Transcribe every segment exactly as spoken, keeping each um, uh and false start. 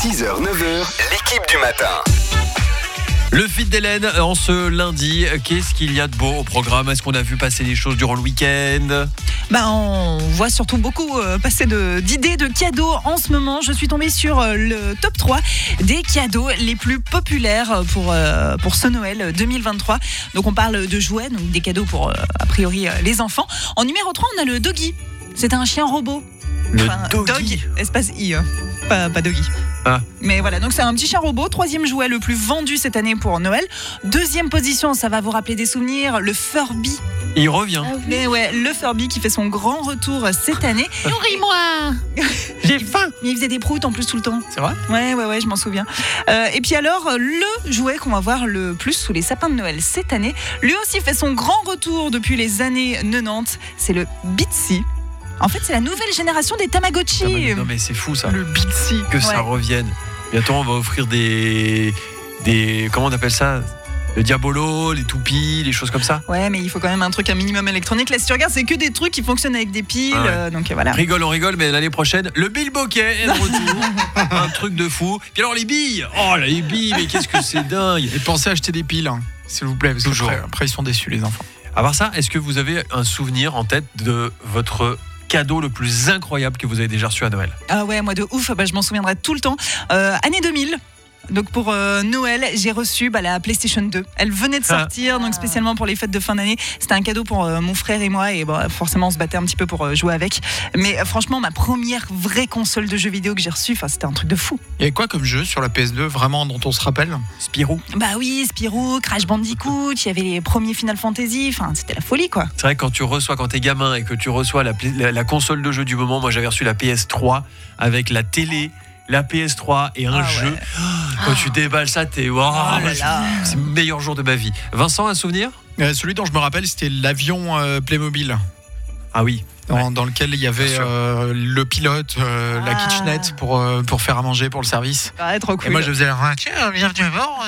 six heures neuf heures, l'équipe du matin. Le feat d'Hélène en ce lundi, qu'est-ce qu'il y a de beau au programme? Est-ce qu'on a vu passer des choses durant le week-end? Bah, on voit surtout beaucoup euh, passer de, d'idées de cadeaux en ce moment. Je suis tombée sur euh, le top trois des cadeaux les plus populaires pour, euh, pour ce Noël deux mille vingt-trois. Donc on parle de jouets, donc des cadeaux pour euh, a priori euh, les enfants. En numéro trois, on a le Doggy. C'est un chien robot. Le Enfin, Doggy. Dog, espace I, hein. pas, pas Doggy. Ah. Mais voilà, donc c'est un petit chien robot, troisième jouet le plus vendu cette année pour Noël. Deuxième position, ça va vous rappeler des souvenirs, le Furby. Il revient. Ah oui. Mais ouais, le Furby qui fait son grand retour cette année. Nourris-moi. J'ai faim. Mais il faisait des proutes en plus tout le temps. C'est vrai? Ouais, ouais, ouais, je m'en souviens. Euh, et puis alors, le jouet qu'on va voir le plus sous les sapins de Noël cette année, lui aussi fait son grand retour depuis les années quatre-vingt-dix. C'est le Bitsy. En fait, c'est la nouvelle génération des Tamagotchi. Non mais, non, mais c'est fou ça. Le Bitsy. Que ça Ouais. revienne. Bientôt on va offrir des... des comment on appelle ça? Le Diabolo, les toupies, les choses comme ça. Ouais, mais il faut quand même un truc un minimum électronique. Là, si tu regardes, c'est que des trucs qui fonctionnent avec des piles. Ah ouais. euh, donc voilà. Rigole, on rigole, mais l'année prochaine, le Bill Bokeh est de retour. Un truc de fou. Puis alors les billes. Oh les billes, mais qu'est-ce que c'est dingue. Et pensez à acheter des piles, hein, s'il vous plaît, parce Toujours. qu'après après, ils sont déçus, les enfants. À part ça, est-ce que vous avez un souvenir en tête de votre cadeau le plus incroyable que vous avez déjà reçu à Noël? Ah ouais, moi de ouf, bah, je m'en souviendrai tout le temps. Euh, année deux mille. Donc pour euh, Noël, j'ai reçu bah, la PlayStation deux. Elle venait de sortir, donc spécialement pour les fêtes de fin d'année. C'était un cadeau pour euh, mon frère et moi, et bah, forcément on se battait un petit peu pour euh, jouer avec. Mais euh, franchement, ma première vraie console de jeux vidéo que j'ai reçue, c'était un truc de fou. Il y avait quoi comme jeu sur la P S deux, vraiment, dont on se rappelle? Spirou. Bah oui, Spyro, Crash Bandicoot, il y avait les premiers Final Fantasy, enfin c'était la folie quoi. C'est vrai que quand tu reçois, quand t'es gamin et que tu reçois la, la, la console de jeu du moment, moi j'avais reçu la P S trois avec la télé, la P S trois et un Ah jeu. ouais. Quand tu déballes ça, t'es wow, Oh là là. c'est le meilleur jour de ma vie. Vincent, un souvenir? Euh, Celui dont je me rappelle, c'était l'avion euh, Playmobil, Ah oui. dans, Ouais. dans lequel il y avait Bien sûr. euh, le pilote, euh, la Ah. kitchenette pour, euh, pour faire à manger pour le service. Ah, trop cool. Et moi, je faisais ah, tiens, bienvenue à bord.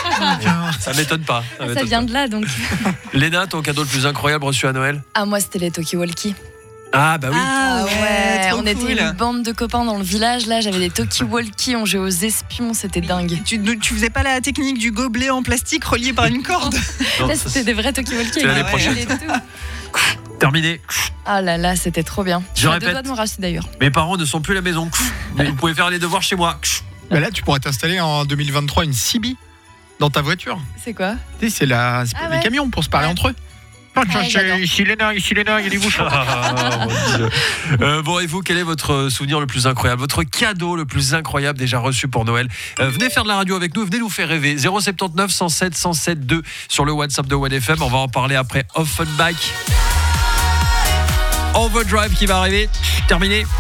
Ça m'étonne pas. Ça Ça m'étonne vient pas. de là donc. Léna, ton cadeau le plus incroyable reçu à Noël? Ah, moi c'était les Talkie-Walkie. Ah bah oui. Ah ouais, trop on était cool. une bande de copains dans le village. Là, j'avais des Talkie-Walkie, on jouait aux espions, c'était dingue. Tu, tu faisais pas la technique du gobelet en plastique relié par une corde? Non, Là, ça, c'était des vrais Talkie-Walkie. C'est l'année avec prochaine. des ailes et tout. terminé. Ah là là, c'était trop bien. Je suis à deux répète. doigts de me racheter d'ailleurs. Mes parents ne sont plus à la maison. Mais vous pouvez faire les devoirs chez moi. Bah là, tu pourrais t'installer en deux mille vingt-trois une C B dans ta voiture. C'est quoi? Tu sais, c'est la, c'est Ah les ouais. camions pour se parler Ouais. entre eux. Ouais, j'adore. Ici Léna, ici Léna, il y a des bouchons. Ah, mon Dieu. Euh, bon, et vous, quel est votre souvenir le plus incroyable, votre cadeau le plus incroyable déjà reçu pour Noël? euh, Venez faire de la radio avec nous, venez nous faire rêver. zéro sept neuf, cent sept, cent sept, deux sur le WhatsApp de one F M. On va en parler après Offenbach. Overdrive qui va arriver. Terminé.